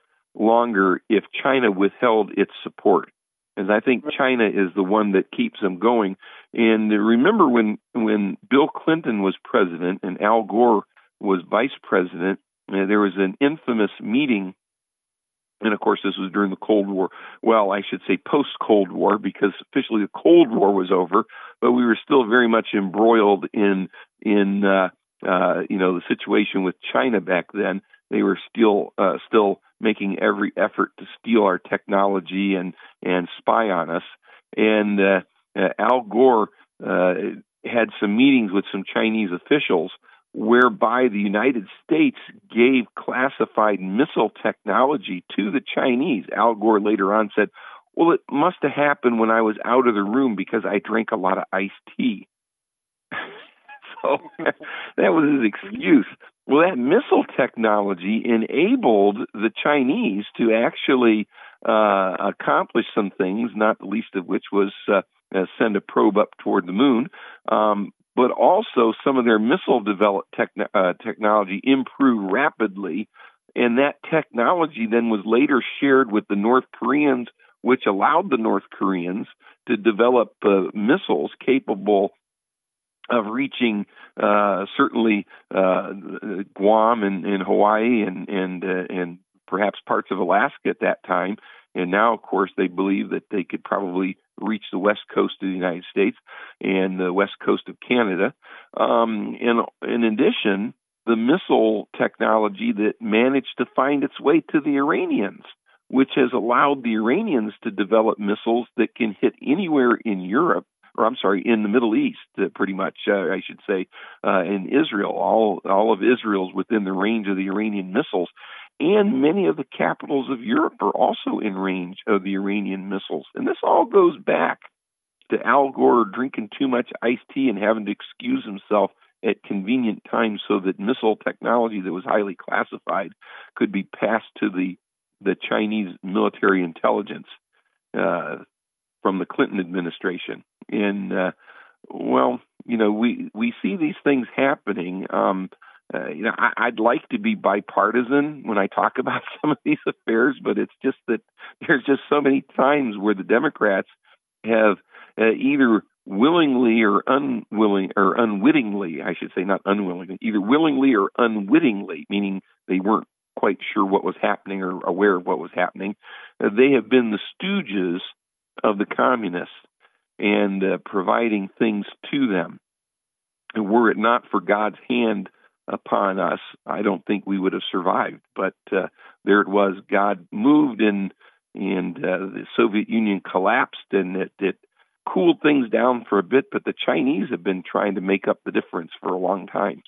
longer if China withheld its support. And I think China is the one that keeps them going. And remember when when Bill Clinton was president and Al Gore was vice president, uh, there was an infamous meeting. And, of course, this was during the Cold War. Well, I should say post-Cold War, because officially the Cold War was over, but we were still very much embroiled in, in uh, uh, you know, the situation with China back then. They were still uh, still making every effort to steal our technology and, and spy on us. and uh, uh, Al Gore uh, had some meetings with some Chinese officials whereby the United States gave classified missile technology to the Chinese. Al Gore later on said, well, it must have happened when I was out of the room because I drank a lot of iced tea. So that was his excuse. Well, that missile technology enabled the Chinese to actually uh, accomplish some things, not the least of which was uh, uh, send a probe up toward the moon. Um, but also some of their missile develop techn- uh, technology improved rapidly, and that technology then was later shared with the North Koreans, which allowed the North Koreans to develop uh, missiles capable of reaching uh, certainly uh, Guam and, and Hawaii and and, uh, and perhaps parts of Alaska at that time. And now, of course, they believe that they could probably reach the west coast of the United States and the west coast of Canada. Um, and in addition, the missile technology that managed to find its way to the Iranians, which has allowed the Iranians to develop missiles that can hit anywhere in Europe, or I'm sorry, in the Middle East, uh, pretty much, uh, I should say, uh, in Israel. All all of Israel's within the range of the Iranian missiles. And many of the capitals of Europe are also in range of the Iranian missiles. And this all goes back to Al Gore drinking too much iced tea and having to excuse himself at convenient times so that missile technology that was highly classified could be passed to the, the Chinese military intelligence uh, from the Clinton administration. And, uh, well, you know, we, we see these things happening. Um, Uh, you know, I, I'd like to be bipartisan when I talk about some of these affairs, but it's just that there's just so many times where the Democrats have uh, either willingly or unwilling or unwittingly, I should say, not unwillingly, either willingly or unwittingly, meaning they weren't quite sure what was happening or aware of what was happening. Uh, they have been the stooges of the communists and uh, providing things to them. And were it not for God's hand upon us, I don't think we would have survived. But uh, there it was. God moved, and and uh, the Soviet Union collapsed, and it, it cooled things down for a bit. But the Chinese have been trying to make up the difference for a long time.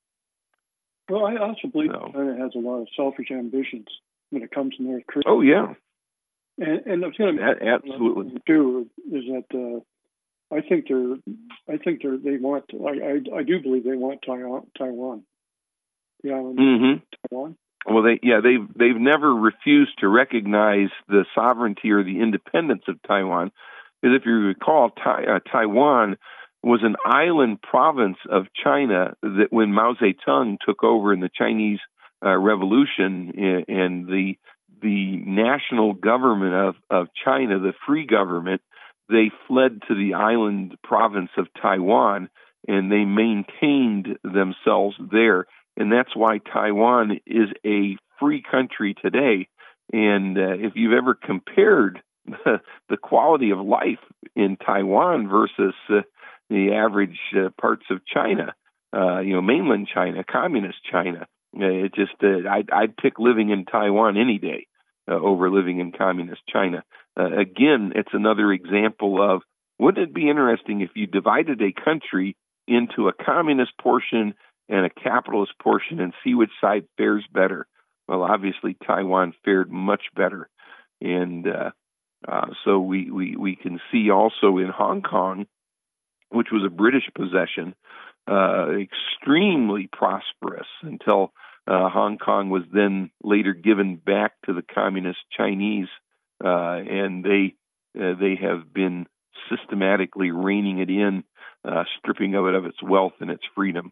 Well, I also believe so. China has a lot of selfish ambitions when it comes to North Korea. Oh yeah, and, and I was going to absolutely too is that. Uh, I think they're. I think they're. They want. I. I, I do believe they want Taiwan. Taiwan. The island mm-hmm. Taiwan. Well, they. Yeah, they've. They've never refused to recognize the sovereignty or the independence of Taiwan. Because if you recall, tai, uh, Taiwan was an island province of China that, when Mao Zedong took over in the Chinese uh, Revolution, and, and the the national government of of China, the free government, they fled to the island province of Taiwan, and they maintained themselves there. And that's why Taiwan is a free country today. And uh, if you've ever compared the, the quality of life in Taiwan versus uh, the average uh, parts of China, uh, you know, mainland China, communist China, uh, it just uh, I'd, I'd pick living in Taiwan any day uh, over living in communist China. Uh, again, it's another example of, wouldn't it be interesting if you divided a country into a communist portion and a capitalist portion and see which side fares better? Well, obviously, Taiwan fared much better. And uh, uh, so we, we, we can see also in Hong Kong, which was a British possession, uh, extremely prosperous until uh, Hong Kong was then later given back to the communist Chinese. Uh, and they uh, they have been systematically reining it in, uh, stripping of it of its wealth and its freedom.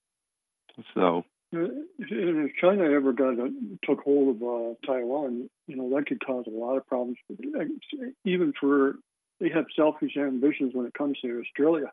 So, if China ever got a, took hold of uh, Taiwan, you know, that could cause a lot of problems. Even for they have selfish ambitions when it comes to Australia.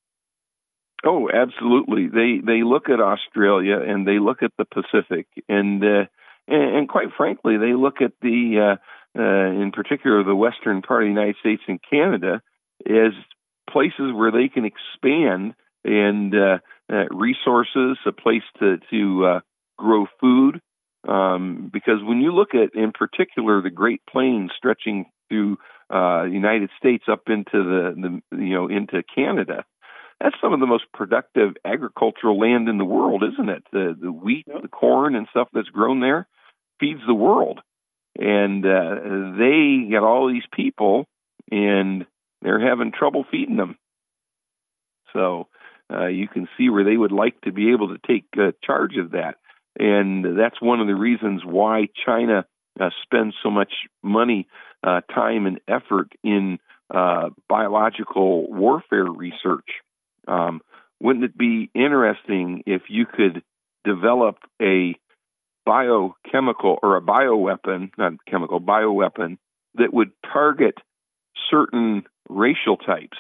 Oh, absolutely. They they look at Australia and they look at the Pacific, and uh, and, and quite frankly, they look at the uh, Uh, in particular, the western part of the United States and Canada, as places where they can expand and uh, uh, resources, a place to, to uh, grow food. Um, because when you look at, in particular, the Great Plains stretching through uh, United States up into the, the, you know, into Canada. That's some of the most productive agricultural land in the world, isn't it? The, the wheat, yep. the corn and stuff that's grown there feeds the world. And uh, they got all these people, and they're having trouble feeding them. So uh, you can see where they would like to be able to take uh, charge of that. And that's one of the reasons why China uh, spends so much money, uh, time, and effort in uh, biological warfare research. Um, wouldn't it be interesting if you could develop a biochemical or a bioweapon, not chemical, bioweapon that would target certain racial types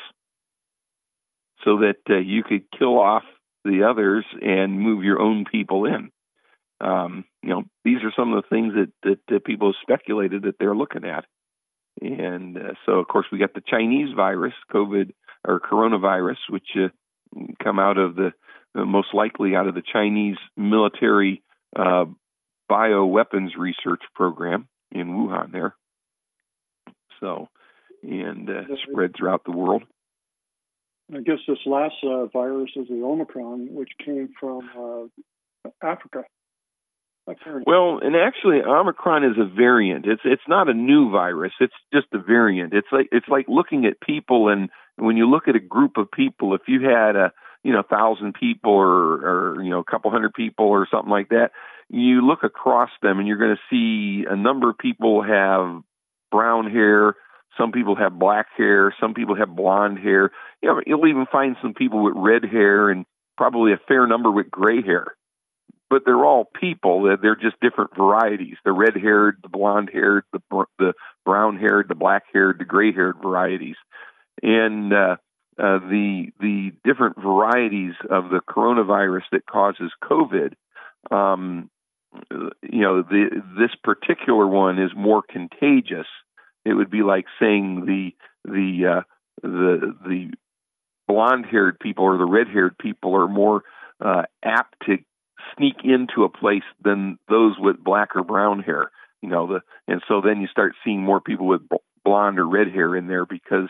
so that uh, you could kill off the others and move your own people in? Um, you know, these are some of the things that, that, that people have speculated that they're looking at. And uh, so, of course, we got the Chinese virus, COVID or coronavirus, which uh, come out of the, uh, most likely out of the Chinese military uh, bioweapons research program in Wuhan there. So, and uh, spread throughout the world. I guess this last uh, virus is the Omicron, which came from uh, Africa. Well, and actually, Omicron is a variant. It's it's not a new virus. It's just a variant. It's like it's like looking at people, and when you look at a group of people, if you had a you know thousand people or or you know a couple hundred people or something like that, you look across them, and you're going to see a number of people have brown hair. Some people have black hair. Some people have blonde hair. You know, you'll even find some people with red hair, and probably a fair number with gray hair. But they're all people. They're just different varieties. The red-haired, the blonde-haired, the the brown-haired, the black-haired, the gray-haired varieties. And uh, uh, the the different varieties of the coronavirus that causes COVID, um, you know, the, this particular one is more contagious. It would be like saying the the uh, the the blonde-haired people or the red-haired people are more uh, apt to sneak into a place than those with black or brown hair, you know, the, and so then you start seeing more people with blonde or red hair in there because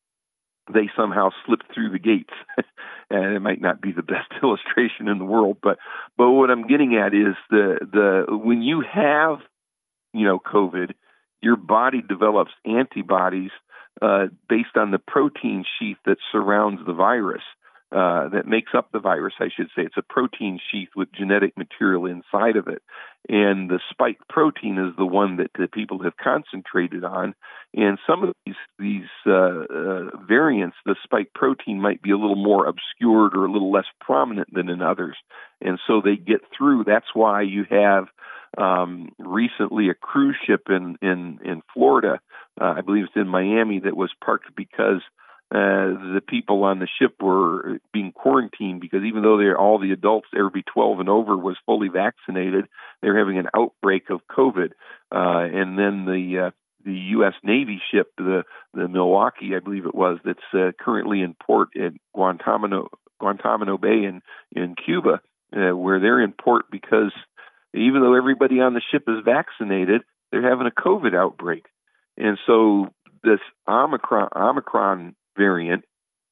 they somehow slipped through the gates. And it might not be the best illustration in the world, but, but what I'm getting at is the, the, when you have, you know, COVID, your body develops antibodies, uh, based on the protein sheath that surrounds the virus. Uh, that makes up the virus, I should say. It's a protein sheath with genetic material inside of it. And the spike protein is the one that the people have concentrated on. And some of these, these uh, uh, variants, the spike protein might be a little more obscured or a little less prominent than in others. And so they get through. That's why you have um, recently a cruise ship in, in, in Florida, uh, I believe it's in Miami, that was parked because Uh, the people on the ship were being quarantined because even though they're all the adults, everybody twelve and over was fully vaccinated, they're having an outbreak of COVID. Uh, and then the uh, the U S Navy ship, the the Milwaukee, I believe it was, that's uh, currently in port at Guantanamo Guantanamo Bay in in Cuba, uh, where they're in port because even though everybody on the ship is vaccinated, they're having a COVID outbreak. And so this Omicron Omicron variant,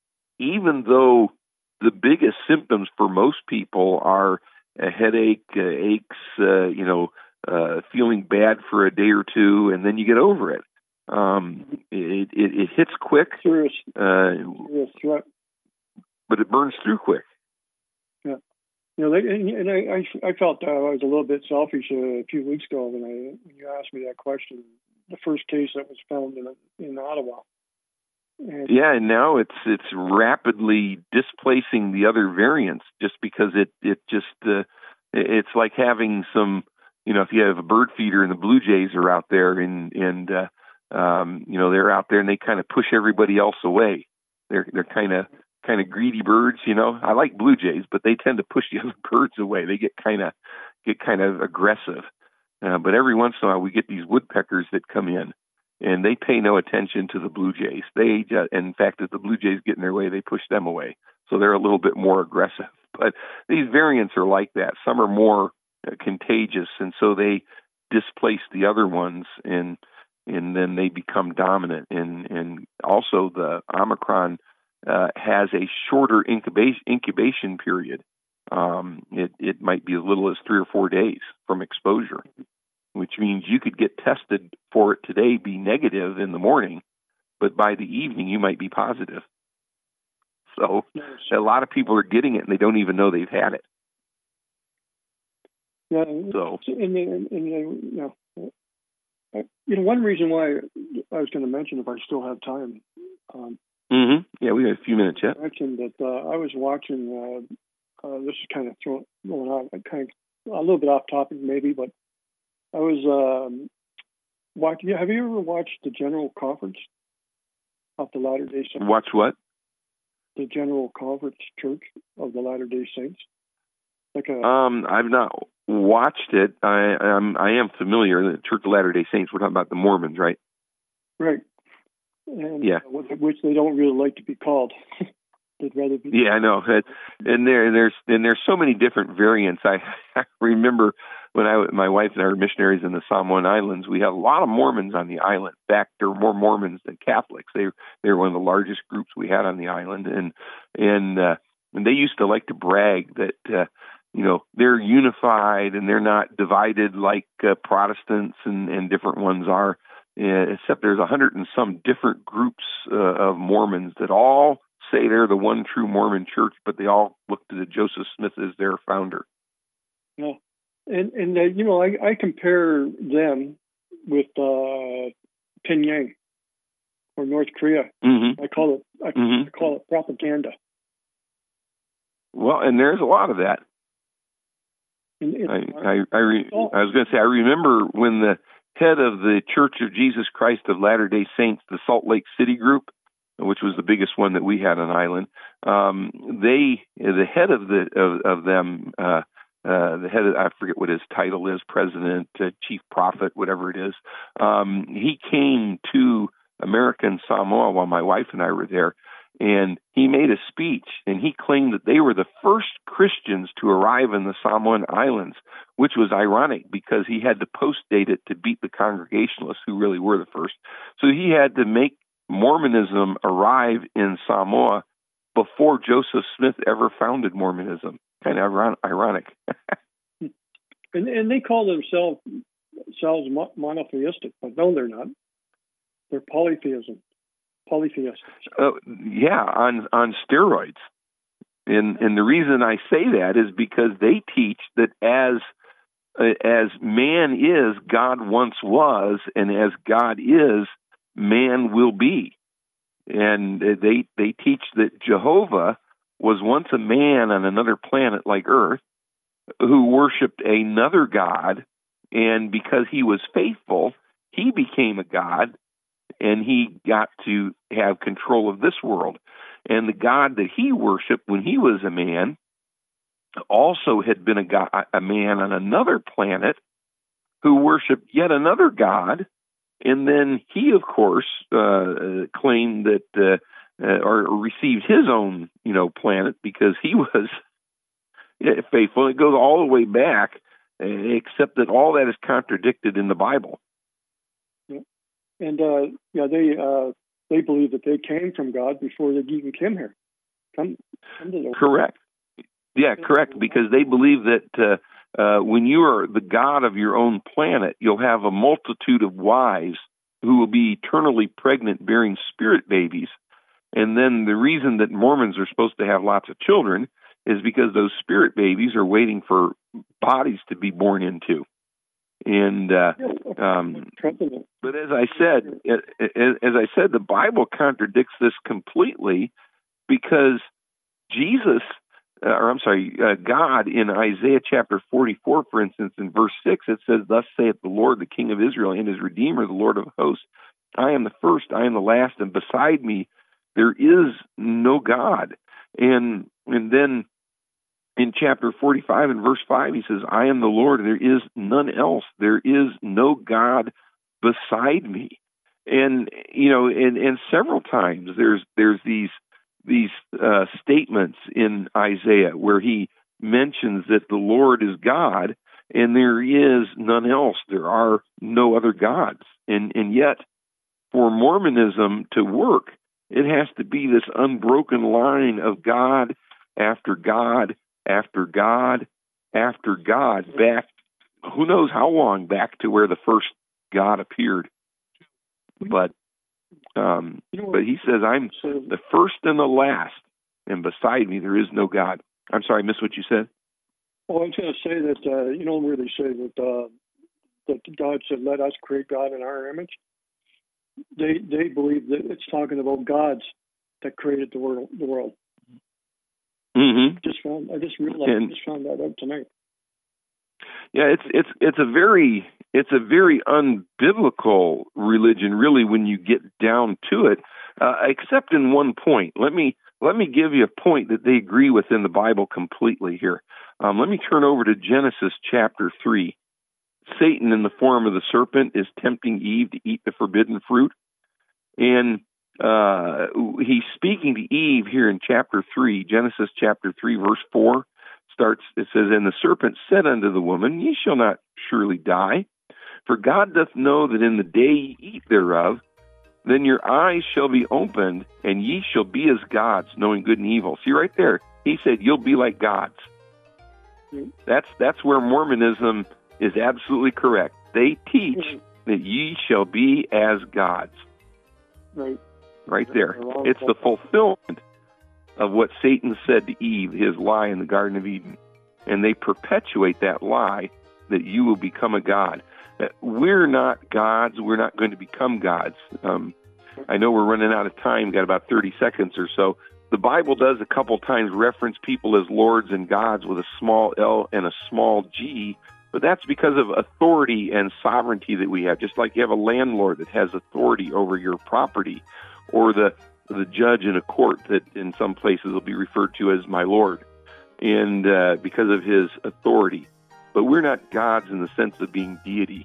even though the biggest symptoms for most people are a headache, uh, aches, uh, you know, uh, feeling bad for a day or two, and then you get over it. Um, it, it, it hits quick, serious, uh, serious threat, but it burns through quick. Yeah, you know, they, and, and I, I felt uh, I was a little bit selfish uh, a few weeks ago when I when you asked me that question. The first case that was found in in Ottawa. And yeah, and now it's it's rapidly displacing the other variants just because it it just uh, it's like having some, you know, if you have a bird feeder and the blue jays are out there and and uh, um, you know, they're out there and they kind of push everybody else away. They're they're kind of kind of greedy birds, you know. I like blue jays, but they tend to push the other birds away. They get kind of get kind of aggressive. Uh, but every once in a while, we get these woodpeckers that come in. And they pay no attention to the blue jays. They, uh, in fact, if the blue jays get in their way, they push them away. So they're a little bit more aggressive. But these variants are like that. Some are more uh, contagious, and so they displace the other ones. And and then they become dominant. And, and also the Omicron uh, has a shorter incubation, incubation period. Um, it, it might be as little as three or four days from exposure, which means you could get tested for it today, be negative in the morning, but by the evening you might be positive. So a lot of people are getting it and they don't even know they've had it. Yeah. So, and, and, and you know, you know, one reason why I was going to mention, if I still have time. Um, mm-hmm. Yeah, we have a few minutes yet. I mentioned that uh, I was watching. Uh, uh, this is kind of throwing, going on, kind of a little bit off topic, maybe, but I was um, watching. Have you ever watched the General Conference of the Latter Day Saints? Watch what? The General Conference Church of the Latter Day Saints. Like a, um, I've not watched it. I am I am familiar. The Church of Latter Day Saints. We're talking about the Mormons, right? Right. And, yeah. Uh, which they don't really like to be called. They'd rather be. Yeah, I know. And there, there's and there's so many different variants. I, I remember when I, my wife and I were missionaries in the Samoan Islands. We had a lot of Mormons on the island. In fact, there were more Mormons than Catholics. They they were one of the largest groups we had on the island, and and uh, and they used to like to brag that. Uh, You know, they're unified and they're not divided like uh, Protestants and, and different ones are, uh, except there's a hundred and some different groups uh, of Mormons that all say they're the one true Mormon church, but they all look to the Joseph Smith as their founder. Yeah. And, and uh, you know, I, I compare them with uh, Pyongyang or North Korea. Mm-hmm. I call it, I mm-hmm. call it propaganda. Well, and there's a lot of that. In, in, I I I, re, I was going to say I remember when the head of the Church of Jesus Christ of Latter-day Saints, the Salt Lake City group, which was the biggest one that we had on island, um, they the head of the of, of them, uh, uh, the head of, I forget what his title is, president, uh, chief prophet, whatever it is. Um, he came to American Samoa while my wife and I were there. And he made a speech, and he claimed that they were the first Christians to arrive in the Samoan Islands, which was ironic because he had to post-date it to beat the Congregationalists, who really were the first. So he had to make Mormonism arrive in Samoa before Joseph Smith ever founded Mormonism. Kind of ironic. and, and they call themselves, themselves monotheistic, but no, they're not. They're polytheism. Polytheists. Uh, yeah, on on steroids. And and the reason I say that is because they teach that as uh, as man is, God once was, and as God is, man will be. And they they teach that Jehovah was once a man on another planet like Earth who worshipped another God, and because he was faithful, he became a God. And he got to have control of this world. And the God that he worshipped when he was a man also had been a, God, a man on another planet who worshipped yet another God. And then he, of course, uh, claimed that uh, uh, or received his own, you know, planet because he was faithful. It goes all the way back, except that all that is contradicted in the Bible. And uh, yeah, they uh, they believe that they came from God before they even came here. Come, come to the correct. Yeah, correct. Because they believe that uh, uh, when you are the God of your own planet, you'll have a multitude of wives who will be eternally pregnant, bearing spirit babies. And then the reason that Mormons are supposed to have lots of children is because those spirit babies are waiting for bodies to be born into. And uh, um, but as I said, as I said, the Bible contradicts this completely because Jesus, uh, or I'm sorry, uh, God in Isaiah chapter forty-four, for instance, in verse six, it says, "Thus saith the Lord, the King of Israel, and His Redeemer, the Lord of hosts: I am the first, I am the last, and beside me there is no God." And and then in chapter forty-five and verse five, he says, "I am the Lord, and there is none else. There is no God beside me." And, you know, and, and several times there's there's these these uh, statements in Isaiah where he mentions that the Lord is God, and there is none else. There are no other gods. And, and yet, for Mormonism to work, it has to be this unbroken line of God after God after God after God, back, who knows how long back to where the first God appeared. But um, but he says, I'm the first and the last, and beside me there is no God. I'm sorry, I missed what you said. Oh, I was going to say that, uh, you know, where they say that uh, that God said, let us create God in our image. They they believe that it's talking about gods that created the world. The world. Mm-hmm. Just found, I just realized, and, I just found that out tonight. Yeah, it's it's it's a very it's a very unbiblical religion, really, when you get down to it. Uh, except in one point. Let me let me give you a point that they agree with in the Bible completely here. Um, let me turn over to Genesis chapter three. Satan, in the form of the serpent, is tempting Eve to eat the forbidden fruit, and uh, he's speaking to Eve here in chapter three, Genesis chapter three, verse four. Starts, it says, and the serpent said unto the woman, ye shall not surely die, for God doth know that in the day ye eat thereof, then your eyes shall be opened, and ye shall be as gods, knowing good and evil. See right there, he said, you'll be like gods. Mm-hmm. That's that's where Mormonism is absolutely correct. They teach mm-hmm. that ye shall be as gods. Right. Right there. It's the fulfillment of what Satan said to Eve, his lie in the Garden of Eden. And they perpetuate that lie that you will become a god. That we're not gods. We're not going to become gods. Um, I know we're running out of time. Got about thirty seconds or so. The Bible does a couple times reference people as lords and gods with a small L and a small g, but that's because of authority and sovereignty that we have. Just like you have a landlord that has authority over your property, or the the judge in a court that in some places will be referred to as my lord, and uh, because of his authority. But we're not gods in the sense of being deity.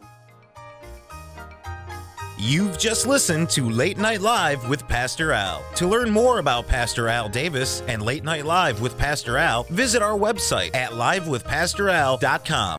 You've just listened to Late Night Live with Pastor Al. To learn more about Pastor Al Davis and Late Night Live with Pastor Al, visit our website at live with pastor al dot com.